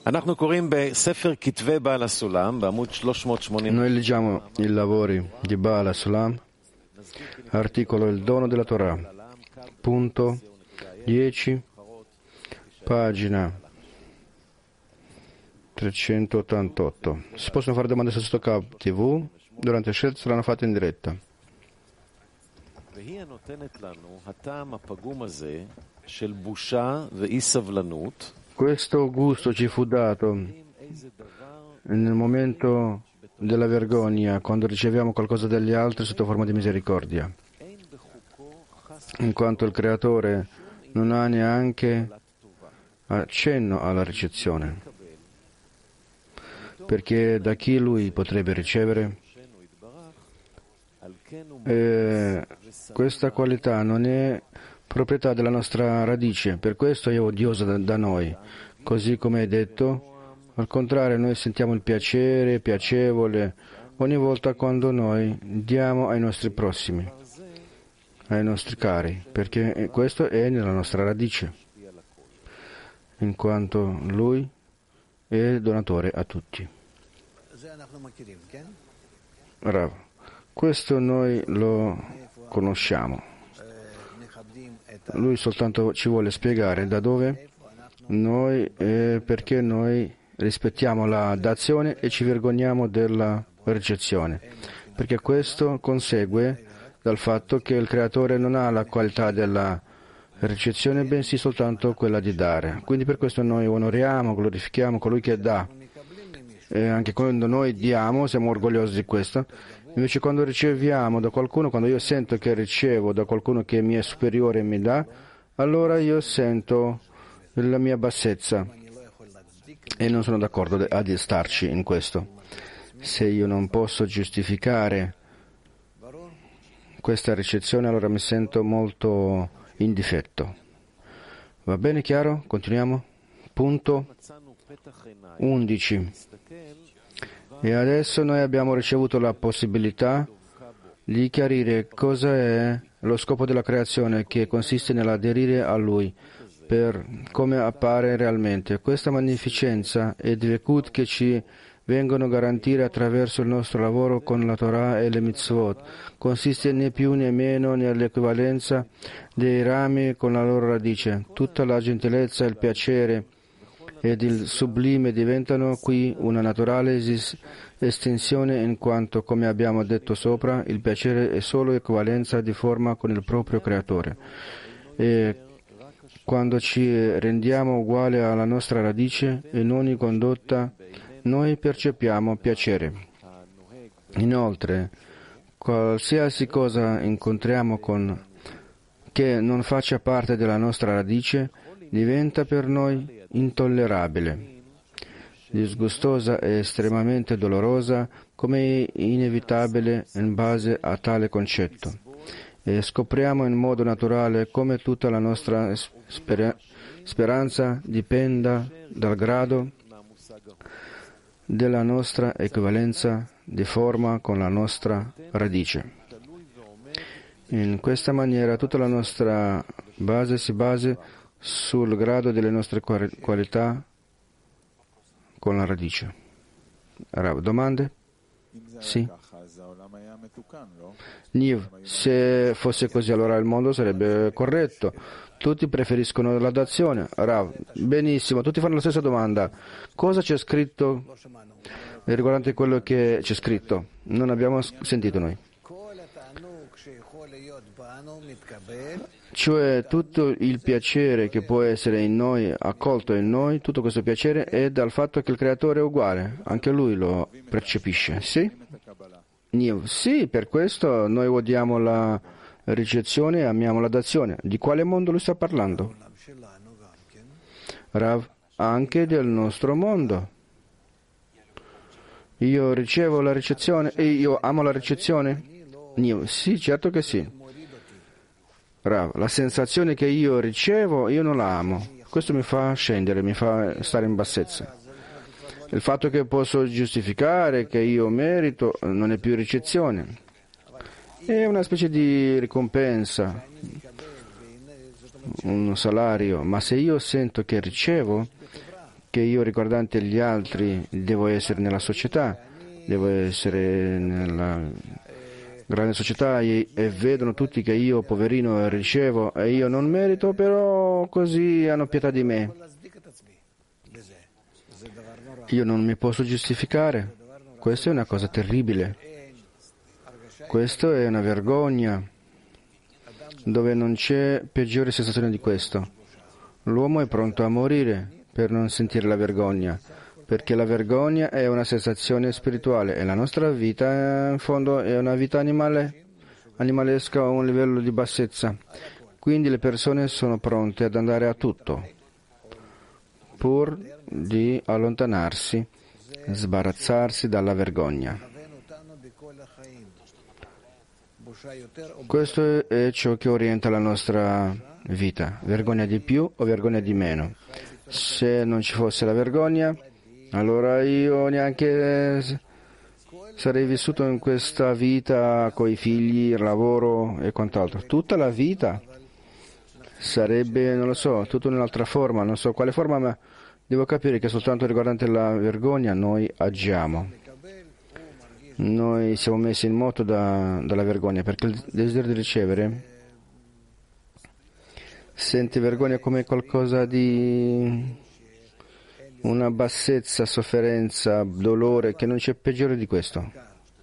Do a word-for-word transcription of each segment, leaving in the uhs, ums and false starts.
Noi leggiamo i lavori di Baal HaSulam, articolo Il dono della Torah, punto dieci, pagina trecentottantotto. Si possono fare domande su Stocab tivù, durante le scelte saranno fatte in diretta. Questo gusto ci fu dato nel momento della vergogna, quando riceviamo qualcosa dagli altri sotto forma di misericordia, in quanto il Creatore non ha neanche accenno alla ricezione, perché da chi Lui potrebbe ricevere, eh, questa qualità non è proprietà della nostra radice, per questo è odiosa da, da noi, così come hai detto. Al contrario, noi sentiamo il piacere piacevole ogni volta quando noi diamo ai nostri prossimi, ai nostri cari, perché questo è nella nostra radice, in quanto Lui è donatore a tutti. Rav, questo noi lo conosciamo. Lui soltanto ci vuole spiegare da dove noi, eh, perché noi rispettiamo la dazione e ci vergogniamo della ricezione, perché questo consegue dal fatto che il Creatore non ha la qualità della ricezione, bensì soltanto quella di dare. Quindi per questo noi onoriamo, glorifichiamo colui che dà. E anche quando noi diamo siamo orgogliosi di questo. Invece quando riceviamo da qualcuno, quando io sento che ricevo da qualcuno che mi è superiore e mi dà, allora io sento la mia bassezza e non sono d'accordo ad starci in questo. Se io non posso giustificare questa ricezione, allora mi sento molto in difetto. Va bene, chiaro? Continuiamo. Punto undici. E adesso noi abbiamo ricevuto la possibilità di chiarire cosa è lo scopo della creazione, che consiste nell'aderire a Lui per come appare realmente. Questa magnificenza e dvekut che ci vengono garantire attraverso il nostro lavoro con la Torah e le mitzvot consiste né più né meno nell'equivalenza dei rami con la loro radice. Tutta la gentilezza, il piacere ed il sublime diventano qui una naturale esis- estensione, in quanto, come abbiamo detto sopra, il piacere è solo equivalenza di forma con il proprio creatore. E quando ci rendiamo uguali alla nostra radice in ogni condotta, noi percepiamo piacere. Inoltre, qualsiasi cosa incontriamo con che non faccia parte della nostra radice diventa per noi intollerabile, disgustosa e estremamente dolorosa, come inevitabile in base a tale concetto. E scopriamo in modo naturale come tutta la nostra sper- speranza dipenda dal grado della nostra equivalenza di forma con la nostra radice. In questa maniera tutta la nostra base si basa sul grado delle nostre qualità con la radice. Rav, domande? Sì. Niv, se fosse così allora il mondo sarebbe corretto. Tutti preferiscono la dazione. Rav, benissimo, tutti fanno la stessa domanda. Cosa c'è scritto riguardante quello che c'è scritto? Non abbiamo sentito noi. Cioè tutto il piacere che può essere in noi, accolto in noi, tutto questo piacere è dal fatto che il Creatore è uguale, anche Lui lo percepisce, sì? Sì, per questo noi odiamo la ricezione e amiamo la dazione. Di quale mondo lui sta parlando? Rav, anche del nostro mondo. Io ricevo la ricezione e io amo la ricezione? Sì, certo che sì. Rav, la sensazione che io ricevo, io non la amo. Questo mi fa scendere, mi fa stare in bassezza. Il fatto che posso giustificare che io merito non è più ricezione. È una specie di ricompensa, un salario. Ma se io sento che ricevo, che io riguardante gli altri devo essere nella società, devo essere nella grande società e, e vedono tutti che io, poverino, ricevo e io non merito, però così hanno pietà di me. Io non mi posso giustificare. Questa è una cosa terribile. Questa è una vergogna, dove non c'è peggiore sensazione di questo. L'uomo è pronto a morire per non sentire la vergogna, perché la vergogna è una sensazione spirituale e la nostra vita in fondo è una vita animale, animalesca a un livello di bassezza. Quindi le persone sono pronte ad andare a tutto pur di allontanarsi, sbarazzarsi dalla vergogna. Questo è ciò che orienta la nostra vita, vergogna di più o vergogna di meno. Se non ci fosse la vergogna, allora io neanche sarei vissuto in questa vita con i figli, il lavoro e quant'altro. Tutta la vita sarebbe, non lo so, tutto in un'altra forma, non so quale forma, ma devo capire che soltanto riguardante la vergogna noi agiamo. Noi siamo messi in moto da, dalla vergogna, perché il desiderio di ricevere sente vergogna come qualcosa di una bassezza, sofferenza, dolore, che non c'è peggiore di questo.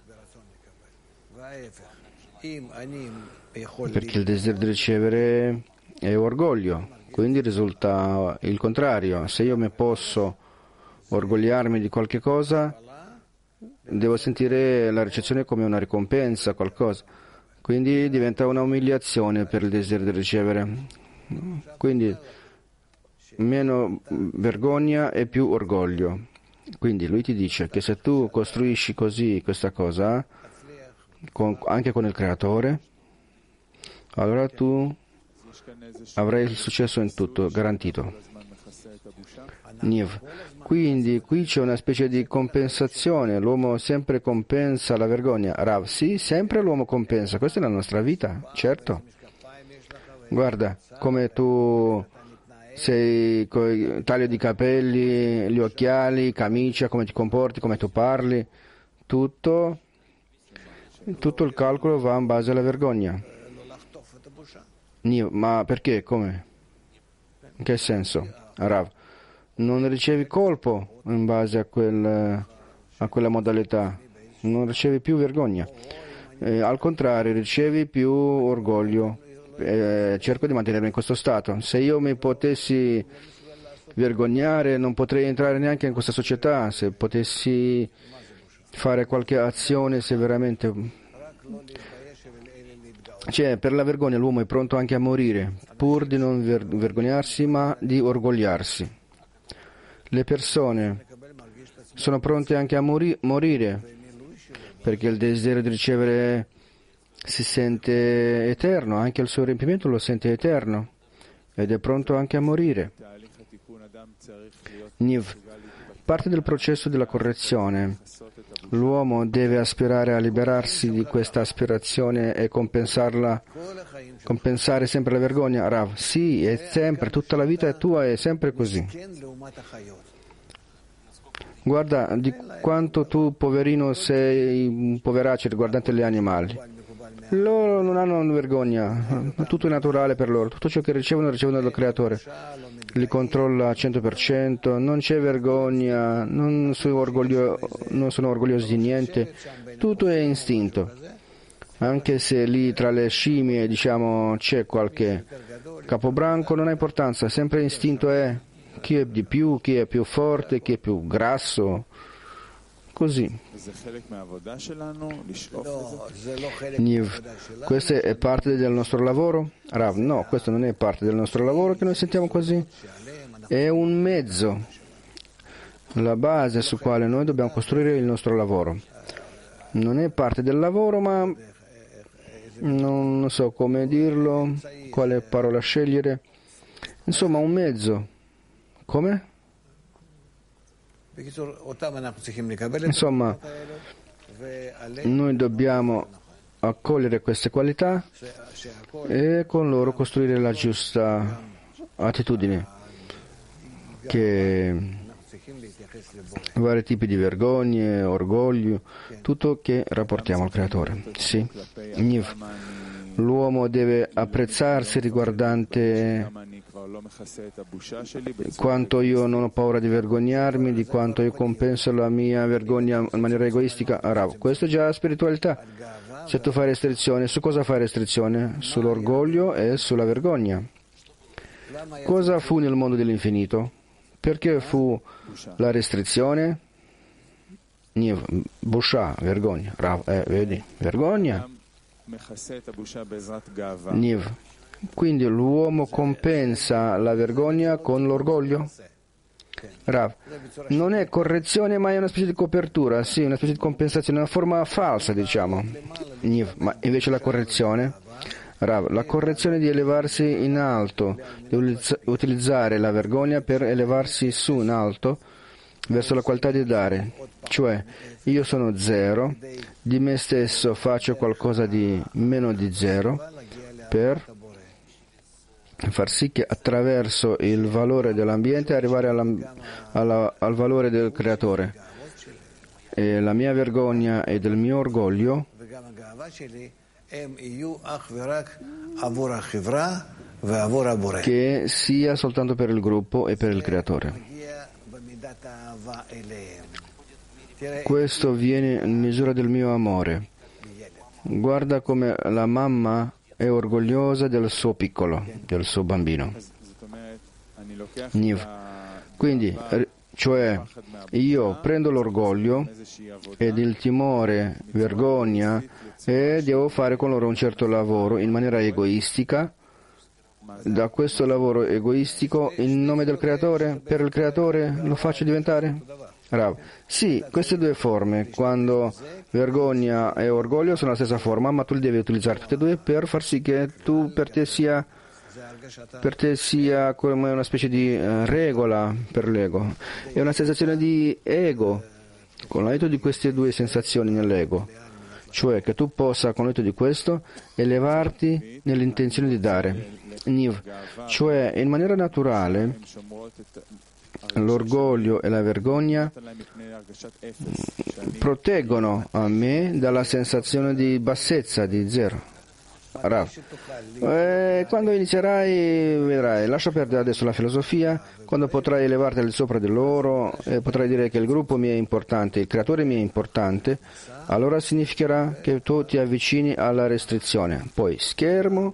Perché il desiderio di ricevere è orgoglio, quindi risulta il contrario. Se io mi posso orgogliarmi di qualche cosa, devo sentire la ricezione come una ricompensa, qualcosa. Quindi diventa una umiliazione per il desiderio di ricevere. Quindi meno vergogna e più orgoglio. Quindi lui ti dice che se tu costruisci così questa cosa, con, anche con il creatore, allora tu avrai il successo in tutto, garantito. Niv. Quindi qui c'è una specie di compensazione, l'uomo sempre compensa la vergogna. Rav, sì, sempre l'uomo compensa, questa è la nostra vita, certo. Guarda, come tu sei con il taglio di capelli, gli occhiali, camicia, come ti comporti, come tu parli, tutto, tutto il calcolo va in base alla vergogna. Niv, ma perché? Come? In che senso? Rav, non ricevi colpo in base a, quel, a quella modalità, non ricevi più vergogna, eh, al contrario ricevi più orgoglio. Eh, cerco di mantenermi in questo stato. Se io mi potessi vergognare non potrei entrare neanche in questa società, se potessi fare qualche azione, se veramente, cioè, per la vergogna l'uomo è pronto anche a morire pur di non ver- vergognarsi ma di orgogliarsi. Le persone sono pronte anche a mori- morire perché il desiderio di ricevere si sente eterno, anche il suo riempimento lo sente eterno ed è pronto anche a morire. Niv. Parte del processo della correzione. L'uomo deve aspirare a liberarsi di questa aspirazione e compensarla, compensare sempre la vergogna. Rav, sì, è sempre, tutta la vita tua è sempre così. Guarda di quanto tu, poverino, sei un poveraccio riguardante gli animali. Loro non hanno vergogna, tutto è naturale per loro, tutto ciò che ricevono ricevono dal Creatore, li controlla al cento per cento, non c'è vergogna, non sono, orgoglio, non sono orgogliosi di niente, tutto è istinto. Anche se lì tra le scimmie, diciamo, c'è qualche capobranco, non ha importanza, sempre istinto è chi è di più, chi è più forte, chi è più grasso. Così. Niv, questo è parte del nostro lavoro? Rav, no, questo non è parte del nostro lavoro che noi sentiamo così. È un mezzo, la base su quale noi dobbiamo costruire il nostro lavoro. Non è parte del lavoro, ma non so come dirlo, quale parola scegliere. Insomma, un mezzo. Come? Insomma, noi dobbiamo accogliere queste qualità e con loro costruire la giusta attitudine che vari tipi di vergogne, orgoglio, tutto che rapportiamo al Creatore. Sì. Niv. L'uomo deve apprezzarsi riguardante quanto io non ho paura di vergognarmi, di quanto io compenso la mia vergogna in maniera egoistica. Rav, questo è già spiritualità. Se tu fai restrizione, su cosa fai restrizione? Sull'orgoglio e sulla vergogna. Cosa fu nel mondo dell'infinito? Perché fu la restrizione? Niv, busha, vergogna. Rav, eh, vedi, vergogna. Niv. Quindi l'uomo compensa la vergogna con l'orgoglio? Rav, non è correzione ma è una specie di copertura, sì, una specie di compensazione, una forma falsa, diciamo. Niv. Ma invece la correzione? Rav, la correzione di elevarsi in alto, di utilizzare la vergogna per elevarsi su in alto verso la qualità di dare, cioè io sono zero, di me stesso faccio qualcosa di meno di zero per far sì che attraverso il valore dell'ambiente arrivare alla, alla, al valore del Creatore. E la mia vergogna e del mio orgoglio che sia soltanto per il gruppo e per il Creatore. Questo viene in misura del mio amore. Guarda come la mamma è orgogliosa del suo piccolo, del suo bambino. Niv. Quindi, cioè, io prendo l'orgoglio ed il timore, vergogna, e devo fare con loro un certo lavoro in maniera egoistica. Da questo lavoro egoistico, in nome del Creatore, per il Creatore, lo faccio diventare? Rav. Sì, queste due forme, quando vergogna e orgoglio sono la stessa forma, ma tu li devi utilizzare tutte e due per far sì che tu per te sia, per te sia come una specie di uh, regola per l'ego. È una sensazione di ego, con l'aiuto di queste due sensazioni nell'ego. Cioè che tu possa, con l'aiuto di questo, elevarti nell'intenzione di dare. Niv. Cioè, in maniera naturale, l'orgoglio e la vergogna proteggono a me dalla sensazione di bassezza, di zero. Rav. Eh, quando inizierai, vedrai, lascia perdere adesso la filosofia, quando potrai elevarti al di sopra di loro, eh, potrai dire che il gruppo mi è importante, il Creatore mi è importante, allora significherà che tu ti avvicini alla restrizione, poi schermo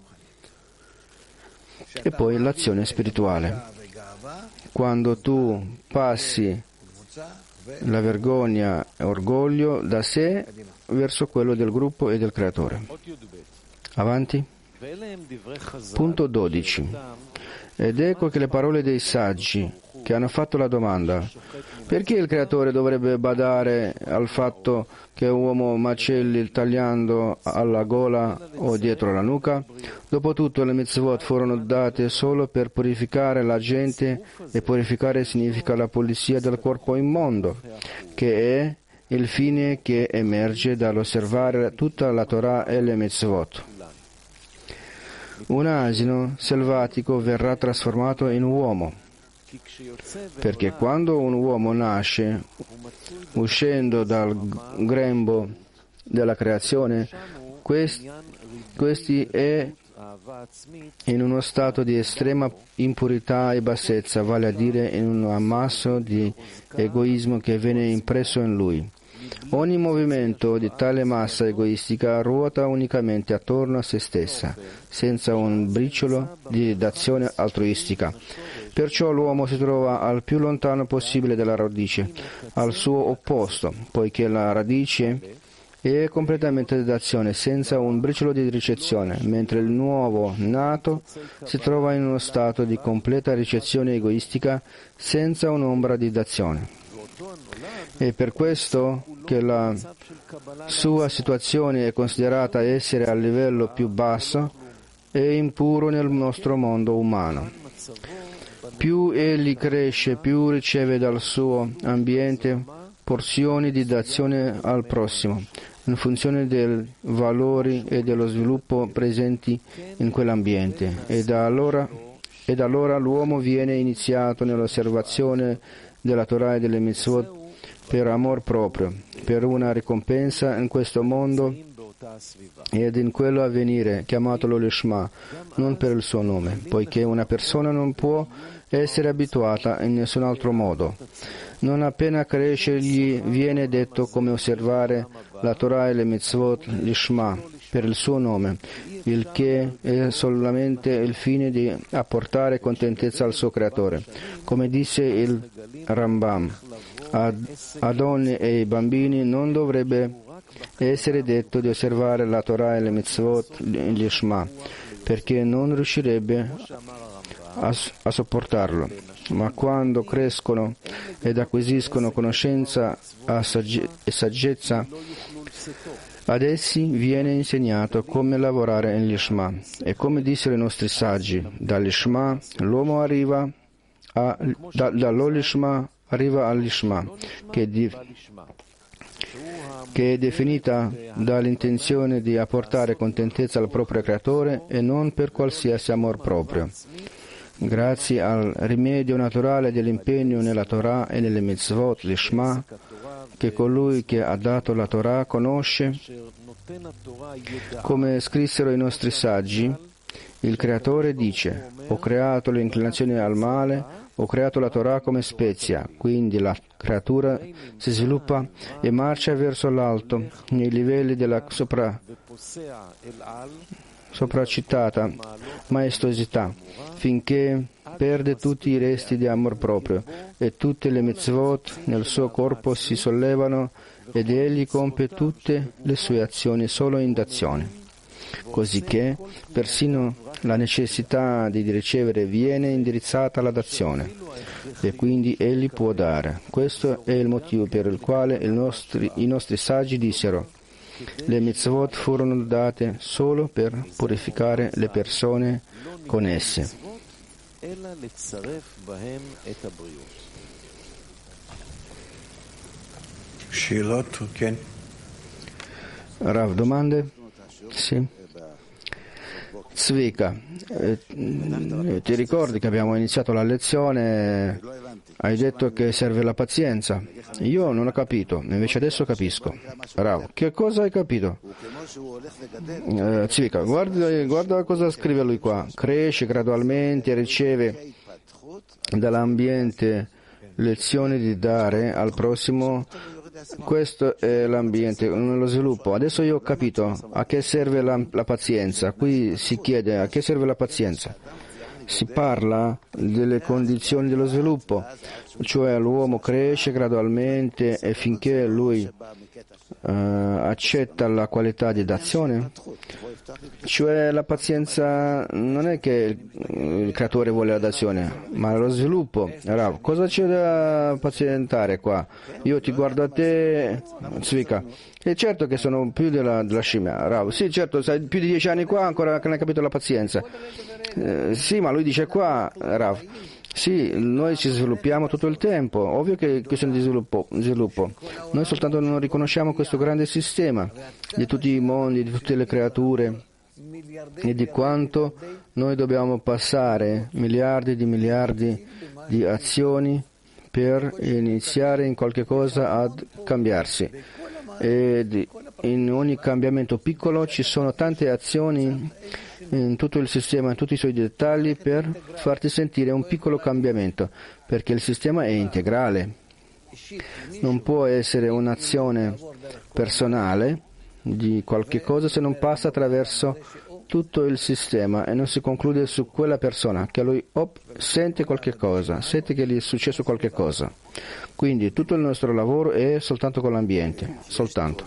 e poi l'azione spirituale. Quando tu passi la vergogna e orgoglio da sé verso quello del gruppo e del Creatore. Avanti. Punto dodici. Ed ecco che le parole dei saggi che hanno fatto la domanda: perché il Creatore dovrebbe badare al fatto che un uomo macelli tagliando alla gola o dietro la nuca? Dopotutto le mitzvot furono date solo per purificare la gente, e purificare significa la pulizia del corpo immondo, che è il fine che emerge dall'osservare tutta la Torah e le mitzvot. Un asino selvatico verrà trasformato in uomo, perché quando un uomo nasce, uscendo dal grembo della creazione, questi, questi è in uno stato di estrema impurità e bassezza, vale a dire in un ammasso di egoismo che viene impresso in lui. Ogni movimento di tale massa egoistica ruota unicamente attorno a se stessa, senza un briciolo di d'azione altruistica. Perciò l'uomo si trova al più lontano possibile dalla radice, al suo opposto, poiché la radice è completamente d'azione, senza un briciolo di ricezione, mentre il nuovo nato si trova in uno stato di completa ricezione egoistica, senza un'ombra di d'azione. È per questo che la sua situazione è considerata essere al livello più basso e impuro nel nostro mondo umano. Più egli cresce, più riceve dal suo ambiente porzioni di d'azione al prossimo, in funzione dei valori e dello sviluppo presenti in quell'ambiente. E da allora, e da allora l'uomo viene iniziato nell'osservazione della Torah e delle mitzvot per amor proprio, per una ricompensa in questo mondo ed in quello a venire, chiamatolo Lishma, non per il suo nome, poiché una persona non può essere abituata in nessun altro modo. Non appena cresce gli viene detto come osservare la Torah e le mitzvot Lishma per il suo nome, il che è solamente il fine di apportare contentezza al suo creatore. Come disse il Rambam, a, a donne e ai bambini non dovrebbe essere detto di osservare la Torah e le mitzvot Lishma, perché non riuscirebbe a, a sopportarlo. Ma quando crescono ed acquisiscono conoscenza e saggezza, ad essi viene insegnato come lavorare in Lishma. E come dissero i nostri saggi, dall'Lishma l'uomo arriva a, da, dall'Olishma arriva all'Lishma, che, di, che è definita dall'intenzione di apportare contentezza al proprio creatore e non per qualsiasi amor proprio. Grazie al rimedio naturale dell'impegno nella Torah e nelle mitzvot Lishma, che colui che ha dato la Torah conosce, come scrissero i nostri saggi, il creatore dice: ho creato le inclinazioni al male, ho creato la Torah come spezia, quindi la creatura si sviluppa e marcia verso l'alto nei livelli della sopra, sopracitata maestosità, finché perde tutti i resti di amor proprio e tutte le mitzvot nel suo corpo si sollevano ed egli compie tutte le sue azioni solo in dazione, cosicché persino la necessità di ricevere viene indirizzata alla dazione e quindi egli può dare. Questo è il motivo per il quale il nostri, i nostri saggi dissero: le mitzvot furono date solo per purificare le persone con esse. Rav, domande? Sì. Zvika, eh, ti ricordi che abbiamo iniziato la lezione, hai detto che serve la pazienza. Io non ho capito, invece adesso capisco. Rav, che cosa hai capito? Eh, Zvika, guarda, guarda cosa scrive lui qua. Cresce gradualmente e riceve dall'ambiente lezioni di dare al prossimo. Questo è l'ambiente, lo sviluppo. Adesso io ho capito a che serve la, la pazienza. Qui si chiede a che serve la pazienza. Si parla delle condizioni dello sviluppo, cioè l'uomo cresce gradualmente e finché lui uh, accetta la qualità di dazione. Cioè la pazienza non è che il creatore vuole la dazione, ma lo sviluppo. Rav, cosa c'è da pazientare qua? Io ti guardo a te, Zvika, e certo che sono più della, della scimmia. Rav, sì, certo, sai più di dieci anni qua ancora che non hai capito la pazienza. Eh, sì, ma lui dice qua, Rav, sì, noi ci sviluppiamo tutto il tempo, ovvio che è questione di sviluppo, sviluppo. Noi soltanto non riconosciamo questo grande sistema di tutti i mondi, di tutte le creature e di quanto noi dobbiamo passare miliardi di miliardi di azioni per iniziare in qualche cosa a cambiarsi. E in ogni cambiamento piccolo ci sono tante azioni in tutto il sistema, in tutti i suoi dettagli, per farti sentire un piccolo cambiamento, perché il sistema è integrale. Non può essere un'azione personale di qualche cosa se non passa attraverso tutto il sistema e non si conclude su quella persona che lui op, sente qualche cosa, sente che gli è successo qualche cosa. Quindi tutto il nostro lavoro è soltanto con l'ambiente, soltanto.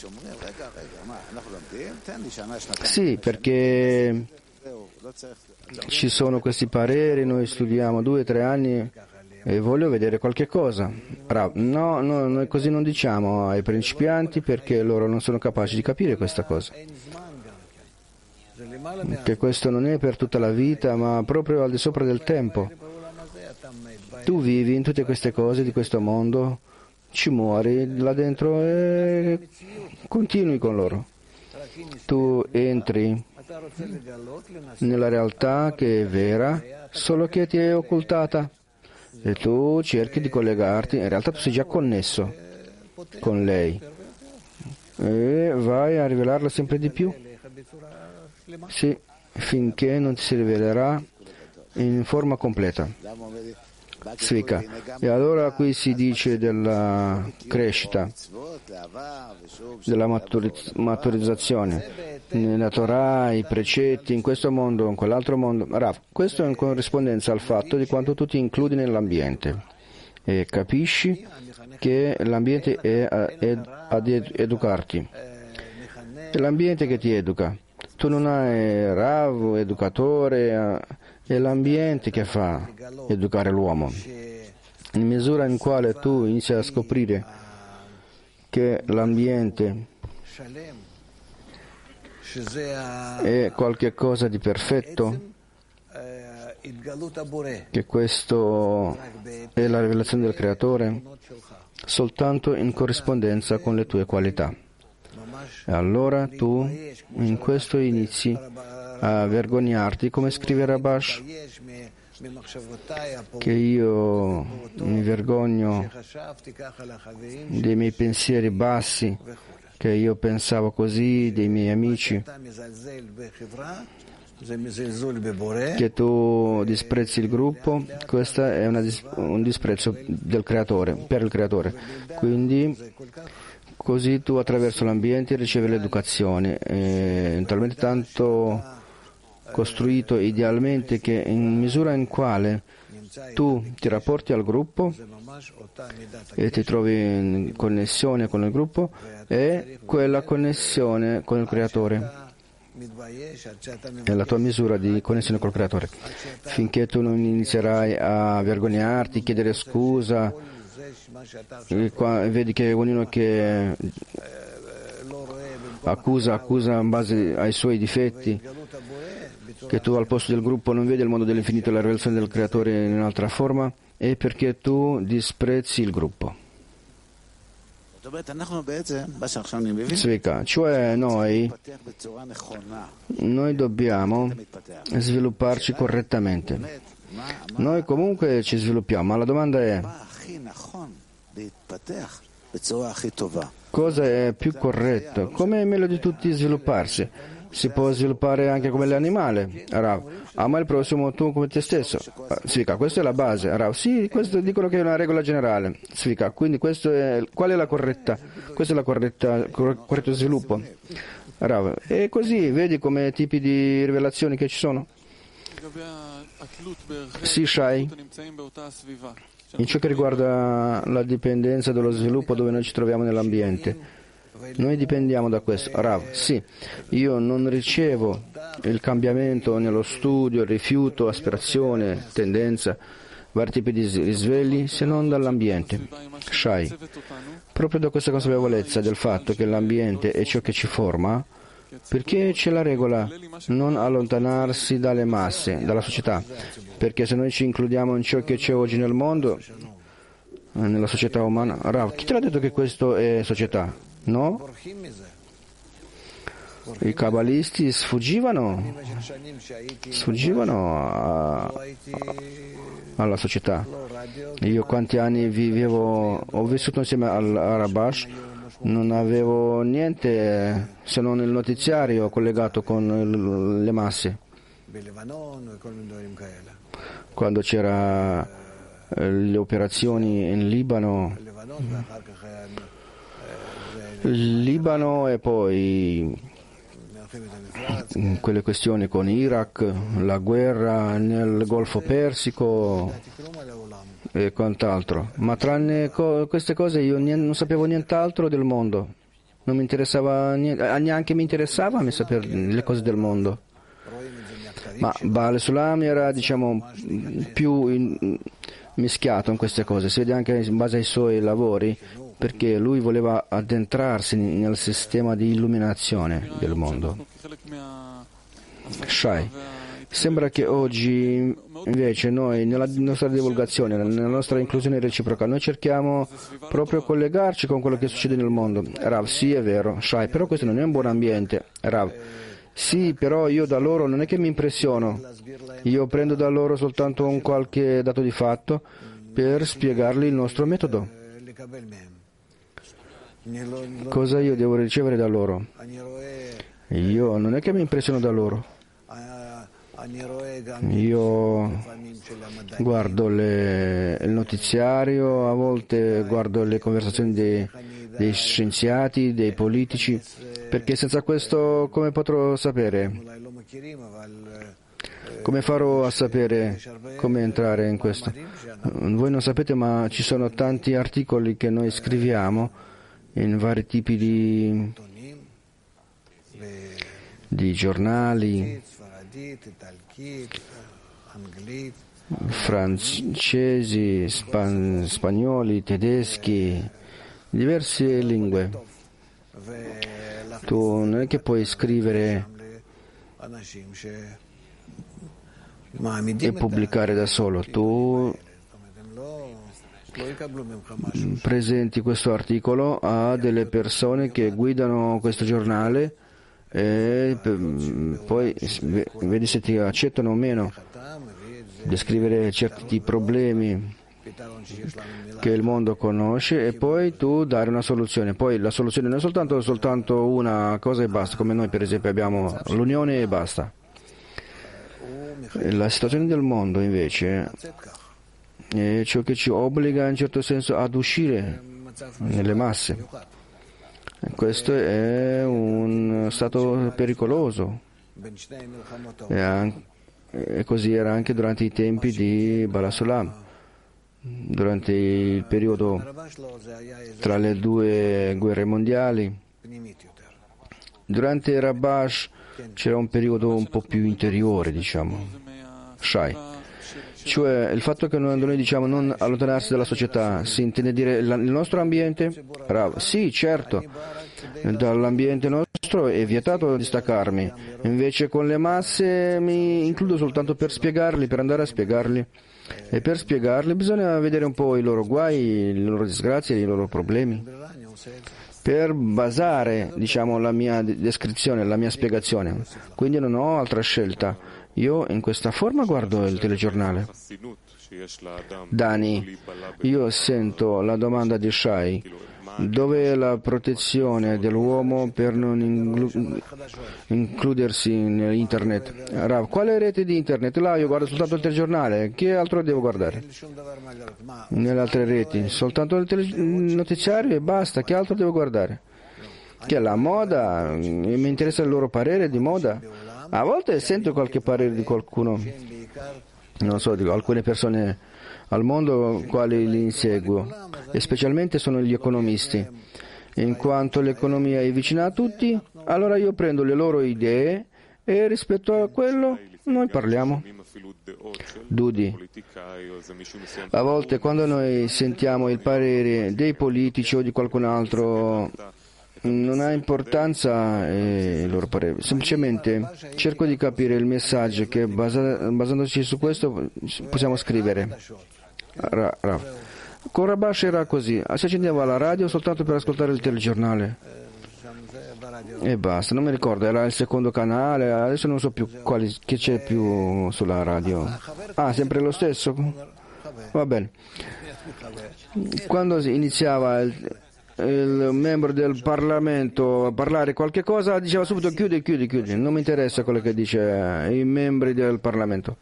Sì, perché ci sono questi pareri, noi studiamo due o tre anni e voglio vedere qualche cosa. Bravo. No, no, noi così non diciamo ai principianti perché loro non sono capaci di capire questa cosa. Che questo non è per tutta la vita, ma proprio al di sopra del tempo. Tu vivi in tutte queste cose di questo mondo, ci muori là dentro e continui con loro. Tu entri nella realtà che è vera, solo che ti è occultata e tu cerchi di collegarti, in realtà tu sei già connesso con lei e vai a rivelarla sempre di più, sì, finché non ti si rivelerà in forma completa. Svika. E allora qui si dice della crescita, della maturiz- maturizzazione nella Torah, i precetti, in questo mondo, in quell'altro mondo. Rav, questo è in corrispondenza al fatto di quanto tu ti includi nell'ambiente e capisci che l'ambiente è ad educarti. È l'ambiente che ti educa. Tu non hai Rav, educatore, è l'ambiente che fa educare l'uomo. In misura in quale tu inizi a scoprire che l'ambiente è qualche cosa di perfetto, che questo è la rivelazione del Creatore, soltanto in corrispondenza con le tue qualità. E allora tu in questo inizi a vergognarti, come scrive Rabash, che io mi vergogno dei miei pensieri bassi, che io pensavo così dei miei amici, che tu disprezzi il gruppo, questo è una, un disprezzo del creatore, per il creatore. Quindi così tu attraverso l'ambiente ricevi l'educazione, eh, talmente tanto costruito idealmente che in misura in quale tu ti rapporti al gruppo e ti trovi in connessione con il gruppo, è quella connessione con il creatore. È la tua misura di connessione col creatore. Finché tu non inizierai a vergognarti, chiedere scusa, e qua vedi che ognuno che accusa, accusa in base ai suoi difetti, che tu al posto del gruppo non vedi il mondo dell'infinito e la rivelazione del creatore in un'altra forma, è perché tu disprezzi il gruppo. Svika, cioè noi, noi dobbiamo svilupparci correttamente. Noi comunque ci sviluppiamo, ma la domanda è: cosa è più corretto? Come è meglio di tutti svilupparsi? Si può sviluppare anche come l'animale. Rav, ama il prossimo tu come te stesso. Svika, questa è la base. Rav, sì, questo dicono che è una regola generale. Svika, quindi questo è, qual è la corretta? Questo è la corretta, corretto sviluppo. Rav, e così vedi come tipi di rivelazioni che ci sono. Sì, Shai. In ciò che riguarda la dipendenza dello sviluppo dove noi ci troviamo nell'ambiente, noi dipendiamo da questo. Rav, sì, io non ricevo il cambiamento nello studio, il rifiuto, aspirazione, tendenza, vari tipi di risvegli, se non dall'ambiente. Shai, proprio da questa consapevolezza del fatto che l'ambiente è ciò che ci forma, perché c'è la regola non allontanarsi dalle masse, dalla società, perché se noi ci includiamo in ciò che c'è oggi nel mondo, nella società umana, Rav, chi te l'ha detto che questo è società? No? I kabbalisti sfuggivano, sfuggivano a, alla società. Io quanti anni vivevo, ho vissuto insieme al Rabash, non avevo niente se non il notiziario collegato con il, le masse. Quando c'era le operazioni in Libano, il Libano e poi quelle questioni con Iraq, la guerra nel Golfo Persico e quant'altro. Ma tranne co- queste cose io niente, non sapevo nient'altro del mondo. Non mi interessava niente, neanche mi interessava mi sapere le cose del mondo. Ma Baal Sulam era, diciamo, più in, mischiato in queste cose. Si vede anche in base ai suoi lavori, perché lui voleva addentrarsi nel sistema di illuminazione del mondo. Shai, sembra che oggi invece noi, nella nostra divulgazione, nella nostra inclusione reciproca, noi cerchiamo proprio collegarci con quello che succede nel mondo. Rav, sì, è vero, Shai, però questo non è un buon ambiente. Rav, sì, però io da loro non è che mi impressiono, io prendo da loro soltanto un qualche dato di fatto per spiegargli il nostro metodo. Cosa io devo ricevere da loro? Io non è che mi impressiono da loro. Io guardo le, il notiziario, a volte guardo le conversazioni dei, dei scienziati, dei politici, perché senza questo come potrò sapere? Come farò a sapere come entrare in questo? Voi non sapete, ma ci sono tanti articoli che noi scriviamo in vari tipi di, di giornali, francesi, span, spagnoli, tedeschi, diverse lingue. Tu non è che puoi scrivere e pubblicare da solo, tu presenti questo articolo a delle persone che guidano questo giornale e poi vedi se ti accettano o meno, descrivere certi problemi che il mondo conosce e poi tu dare una soluzione. Poi la soluzione non è soltanto, soltanto una cosa e basta, come noi per esempio abbiamo l'unione e basta. La situazione del mondo invece è ciò che ci obbliga in certo senso ad uscire nelle masse. Questo è un stato pericoloso e, anche, e così era anche durante i tempi di Balasulam, durante il periodo tra le due guerre mondiali. Durante Rabash c'era un periodo un po' più interiore, diciamo, Shai. Cioè il fatto che noi, noi diciamo non allontanarsi dalla società, si intende dire il nostro ambiente? Bravo. Sì, certo, dall'ambiente nostro è vietato distaccarmi, invece con le masse mi includo soltanto per spiegarli, per andare a spiegarli, e per spiegarli bisogna vedere un po' i loro guai, le loro disgrazie, i loro problemi, per basare, diciamo, la mia descrizione, la mia spiegazione. Quindi non ho altra scelta. Io in questa forma guardo il telegiornale. Dani, io sento la domanda di Shai, dove è la protezione dell'uomo per non inglu- includersi in internet? Rav, quale rete di internet? Là io guardo soltanto il telegiornale, che altro devo guardare? Nelle altre reti, soltanto il tele- notiziario e basta, che altro devo guardare? Che è la moda? Mi interessa il loro parere di moda? A volte sento qualche parere di qualcuno, non so, di alcune persone al mondo quali li inseguo, e specialmente sono gli economisti. In quanto l'economia è vicina a tutti, allora io prendo le loro idee e rispetto a quello noi parliamo. Dudi, a volte quando noi sentiamo il parere dei politici o di qualcun altro, non ha importanza eh, il loro parere, semplicemente cerco di capire il messaggio che basa, basandoci su questo possiamo scrivere. Ra, ra. Con Rabash era così, si accendeva la radio soltanto per ascoltare il telegiornale e basta, non mi ricordo, era il secondo canale, adesso non so più quali, che c'è più sulla radio. Ah, sempre lo stesso? Va bene. Quando iniziava il il membro del Parlamento a parlare qualche cosa, diceva subito chiudi, chiudi, chiudi, non mi interessa quello che dice i membri del Parlamento.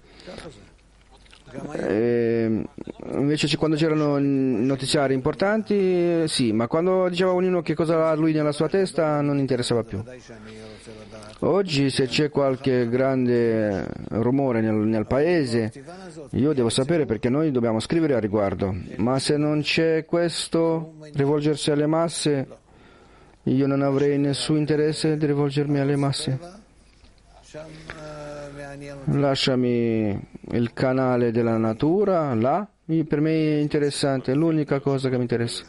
E invece quando c'erano notiziari importanti, sì, ma quando diceva ognuno che cosa ha lui nella sua testa, non interessava più. Oggi se c'è qualche grande rumore nel, nel paese, io devo sapere perché noi dobbiamo scrivere a riguardo, ma se non c'è questo, rivolgersi alle masse, io non avrei nessun interesse di rivolgermi alle masse. Lasciami il canale della natura, là, per me è interessante, è l'unica cosa che mi interessa.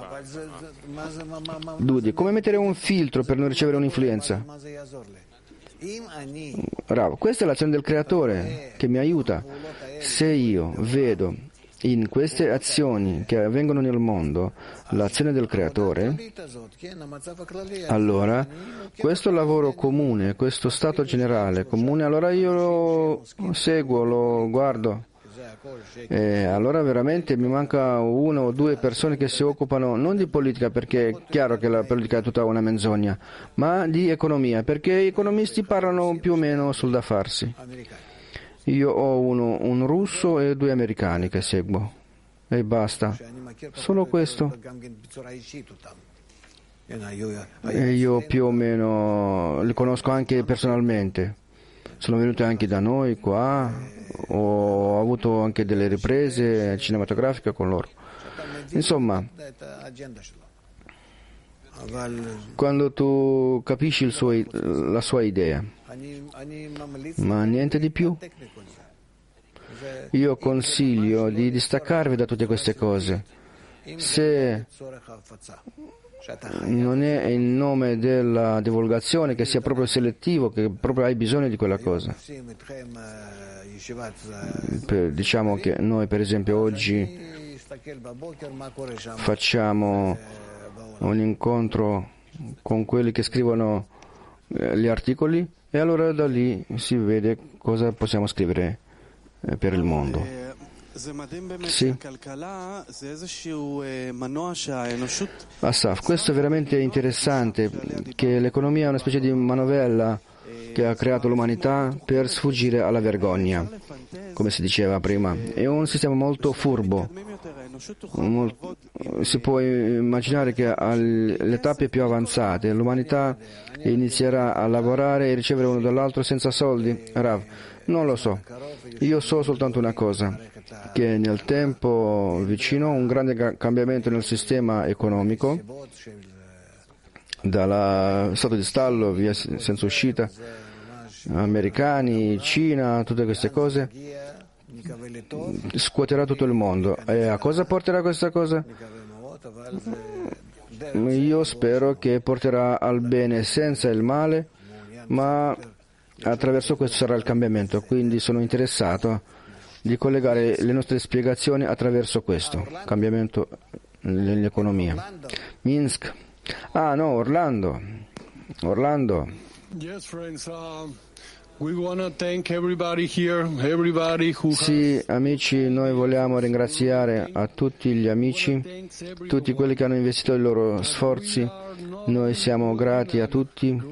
Dudi, come mettere un filtro per non ricevere un'influenza? Bravo, questa è l'azione del creatore che mi aiuta. Se io vedo in queste azioni che avvengono nel mondo l'azione del creatore, allora questo lavoro comune, questo stato generale comune, allora io lo seguo, lo guardo. E allora veramente mi manca una o due persone che si occupano non di politica, perché è chiaro che la politica è tutta una menzogna, ma di economia, perché gli economisti parlano più o meno sul da farsi. Io ho uno, un russo e due americani che seguo e basta, solo questo. E io più o meno li conosco anche personalmente, sono venuti anche da noi qua, ho avuto anche delle riprese cinematografiche con loro. Insomma, quando tu capisci il suo, la sua idea, ma niente di più, io consiglio di distaccarvi da tutte queste cose. Se non è in nome della divulgazione, che sia proprio selettivo, che proprio hai bisogno di quella cosa. Per, diciamo che noi per esempio oggi facciamo un incontro con quelli che scrivono gli articoli e allora da lì si vede cosa possiamo scrivere per il mondo. Sì. Asaf, questo è veramente interessante, che l'economia è una specie di manovella che ha creato l'umanità per sfuggire alla vergogna, come si diceva prima. È un sistema molto furbo. Molto, si può immaginare che alle tappe più avanzate l'umanità inizierà a lavorare e ricevere uno dall'altro senza soldi. Rav, non lo so. Io so soltanto una cosa, che nel tempo vicino un grande cambiamento nel sistema economico, dallo stato di stallo, via senza uscita, americani, Cina, tutte queste cose, scuoterà tutto il mondo. E a cosa porterà questa cosa? Io spero che porterà al bene senza il male, ma attraverso questo sarà il cambiamento. Quindi sono interessato di collegare le nostre spiegazioni attraverso questo cambiamento nell'economia. Minsk. Ah no, Orlando. Orlando. Yes, friends. Uh, we want to thank everybody here, everybody who Sì, amici, noi vogliamo ringraziare a tutti gli amici, tutti quelli che hanno investito i loro sforzi. Noi siamo grati a tutti.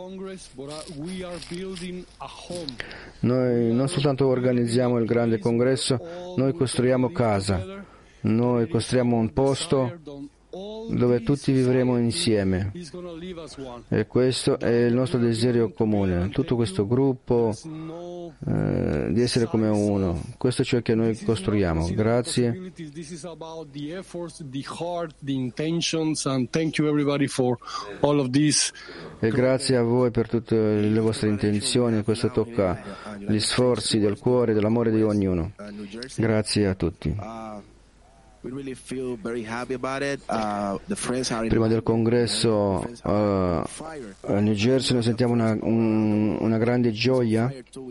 Noi non soltanto organizziamo il grande congresso, noi costruiamo casa, noi costruiamo un posto dove tutti vivremo insieme, e questo è il nostro desiderio comune, tutto questo gruppo eh, di essere come uno. Questo è ciò che noi costruiamo. Grazie. E grazie a voi per tutte le vostre intenzioni. Questo tocca gli sforzi del cuore e dell'amore di ognuno. Grazie a tutti. Prima del congresso uh, a New Jersey noi sentiamo una, un, una grande gioia.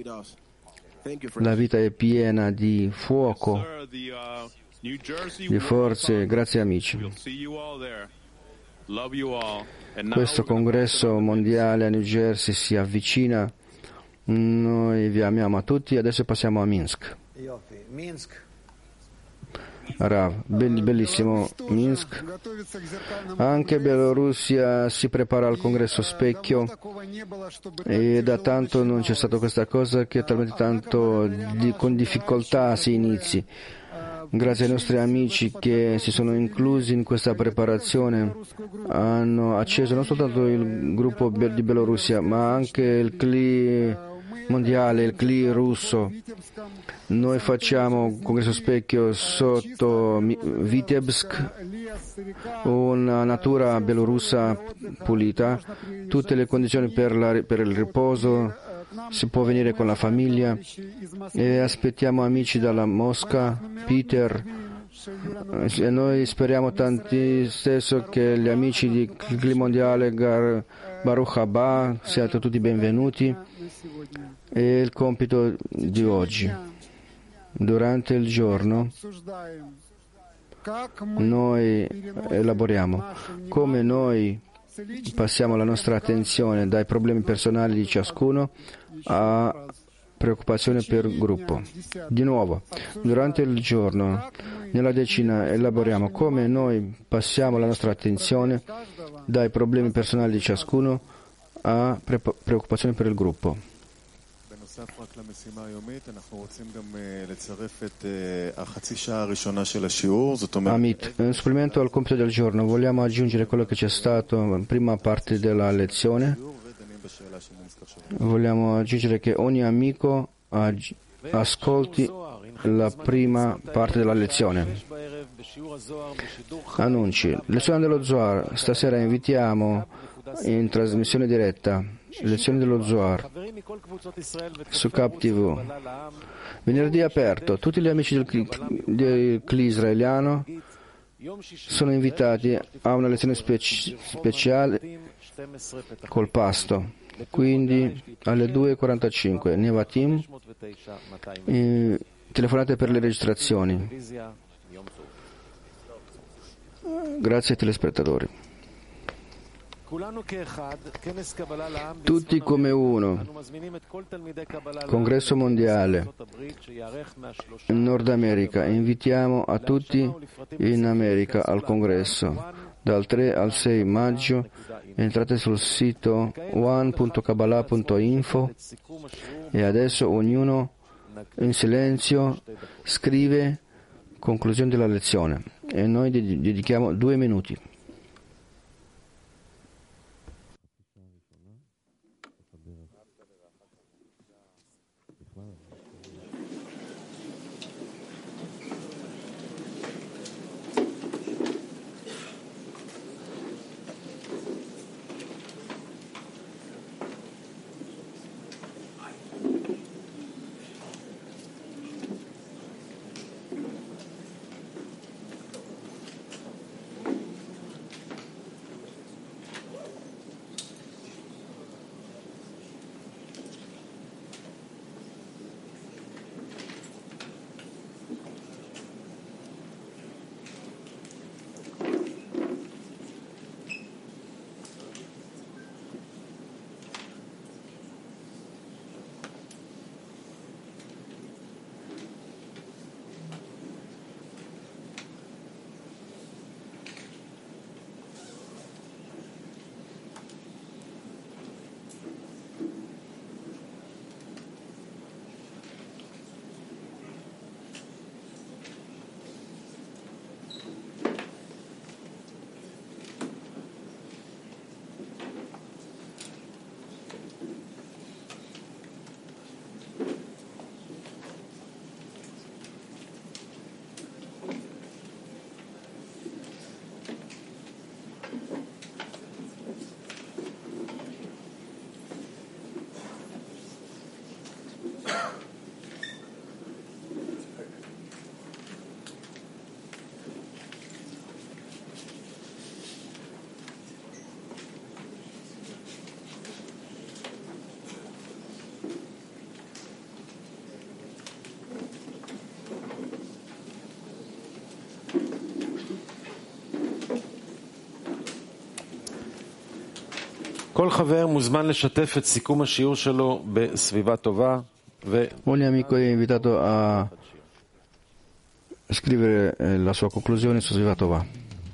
La vita è piena di fuoco, di forze. Grazie amici. Questo congresso mondiale a New Jersey si avvicina. Noi vi amiamo a tutti. Adesso passiamo a Minsk. Rav, bellissimo Minsk. Anche Bielorussia si prepara al congresso specchio e da tanto non c'è stata questa cosa che talmente tanto di, con difficoltà si inizi. Grazie ai nostri amici che si sono inclusi in questa preparazione, hanno acceso non soltanto il gruppo di Bielorussia ma anche il C L I mondiale, il C L I russo. Noi facciamo congresso specchio sotto Vitebsk, una natura bielorussa pulita, tutte le condizioni per, la, per il riposo, si può venire con la famiglia e aspettiamo amici dalla Mosca, Peter, e noi speriamo tanti stesso che gli amici di C L I mondiale Gar, Baruch Haba siate tutti benvenuti. E il compito di oggi. Durante il giorno noi elaboriamo come noi passiamo la nostra attenzione dai problemi personali di ciascuno a, preoccupazione per il gruppo. Di nuovo, durante il giorno, nella decina, elaboriamo come noi passiamo la nostra attenzione dai problemi personali di ciascuno a pre- preoccupazione per il gruppo. Amit, un supplemento al compito del giorno, vogliamo aggiungere quello che c'è stato in prima parte della lezione. Vogliamo aggiungere che ogni amico ag- ascolti la prima parte della lezione. Annunci. Lezione dello Zohar. Stasera invitiamo in trasmissione diretta lezioni dello Zohar su Cap tivù. Venerdì aperto. Tutti gli amici del cli, del cli israeliano sono invitati a una lezione speci, speciale col pasto. Quindi alle due e quarantacinque Nevatim, eh, telefonate per le registrazioni. Grazie ai telespettatori. Tutti come uno. Congresso mondiale in Nord America. Invitiamo a tutti in America al congresso dal tre al sei maggio. Entrate sul sito one punto kabbalah punto info e adesso ognuno in silenzio scrive conclusione della lezione e noi dedichiamo due minuti. כל חבר מוזמן לשתף את סיכום השיעור שלו בסביבה טובה ו... Ogni amico è invitato a scrivere la sua conclusione su Sviva Tova.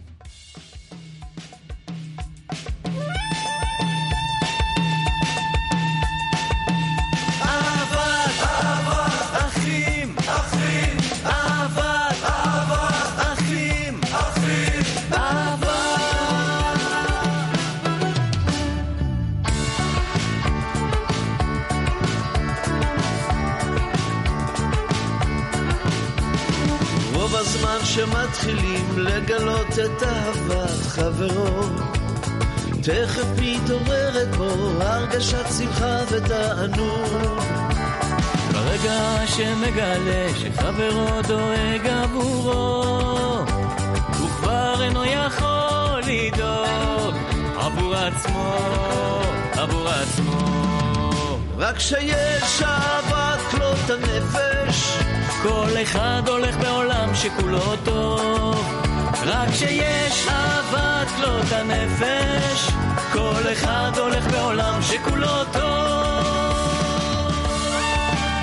שמתחילים לגלות את אהבת חברו תכף מתעוררת בו הרגשת שמחה ותענוג ברגע שמגלה שחברו דואג עבורו הוא כבר אינו יכול לדאוג עבור עצמו, עבור עצמו רק שיש אהבת כלות הנפש כל אחד הולך בעולם שכולו טוב רק שיש אהבת כלות הנפש כל אחד הולך בעולם שכולו טוב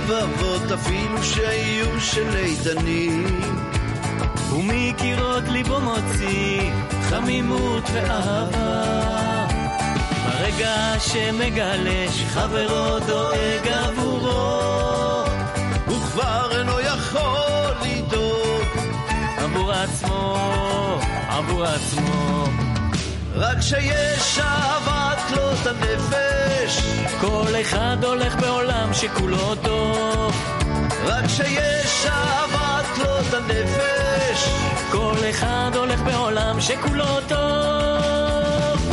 לבבות אפילו שיהיו של איתנים, ומקירות ליבו מוציא חמימות ואהבה, ברגע שמגלה שחברו דואג עבורו, הוא כבר אינו יכול לדאוג עבור עצמו, עבור עצמו. רק שיש אהבת כלות הנפש, כל אחד הולך בעולם שכולו טוב, רק שיש אהבת כלות הנפש, כל אחד הולך בעולם שכולו טוב.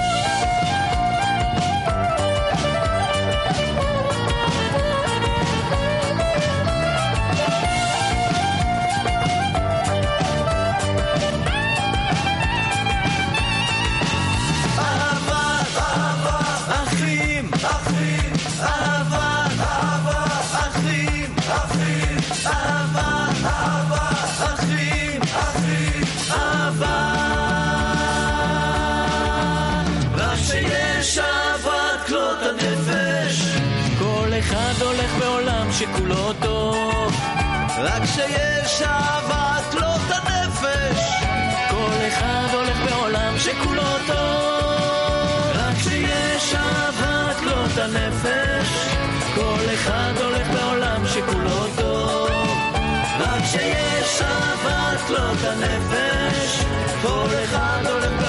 אחד הולך בעולם שכולו טוב, רק שיש אהבת כלות הנפש, כל אחד הולך בעולם שכולו טוב, רק שיש אהבת כלות הנפש, כל אחד הולך בעולם שכולו טוב, רק שיש אהבת כלות הנפש, כל אחד הולך